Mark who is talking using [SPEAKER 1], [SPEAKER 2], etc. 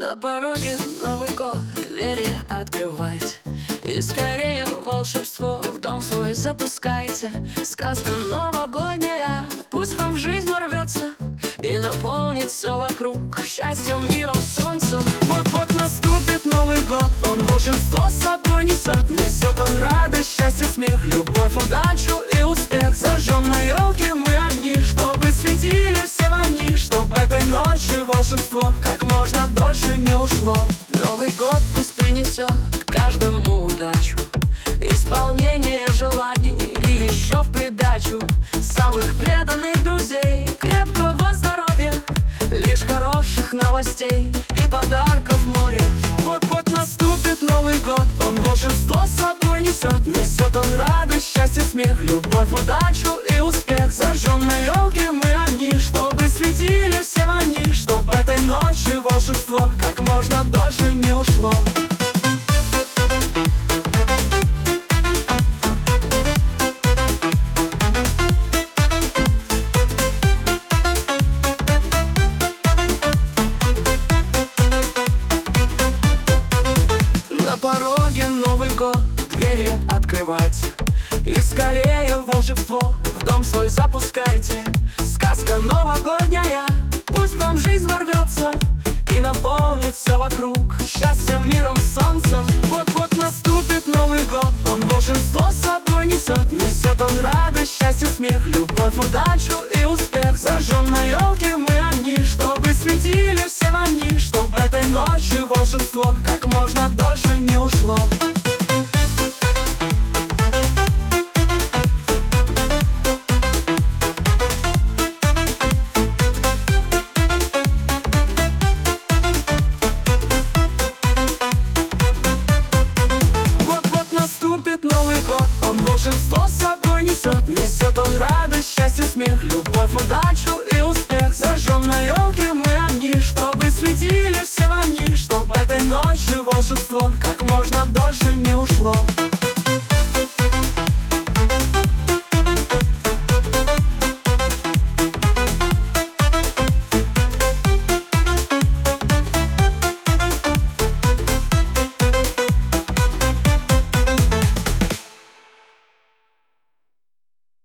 [SPEAKER 1] На пороге Новый год, двери открывайте, и скорее волшебство в дом свой запускайте. Сказка новогодняя, пусть вам в жизнь ворвется и наполнит все вокруг счастьем, миром, солнцем. Вот-вот наступит Новый год, он волшебство с собой несет. Несет он радость, счастье, смех, любовь, удачу и успех. Зажжем на елке мы огни, чтобы светили все они, чтоб этой ночью волшебство как можно дольше не ушло. Новый год пусть принесет каждому удачу, исполнение желаний и еще в придачу самых преданных друзей, крепкого здоровья, лишь хороших новостей и подарков море. Вот-вот наступит Новый год, он волшебство с собой несет. Несет он радость, счастье, смех, любовь, удачу и успех. Зажжем на елке мы огни, чтобы светили все они, чтоб этой ночью волшебство как можно дольше не ушло. На пороге Новый год, двери открывайте, и скорее волшебство в дом свой запускайте. Сказка новогодняя, пусть вам жизнь ворвется и наполнит все вокруг счастьем, миром, солнцем. Вот-вот наступит Новый год, он волшебство с собой несет. Несет он радость, счастье, смех, любовь, удачу и успех. Зажжем на елке мы огни, чтобы светили все они, чтоб этой ночью волшебство как можно дольше не ушло. Новый год, он волшебство с собой несет. Несет он радость, счастье, смех, любовь, удачу и успех. Зажжем на елке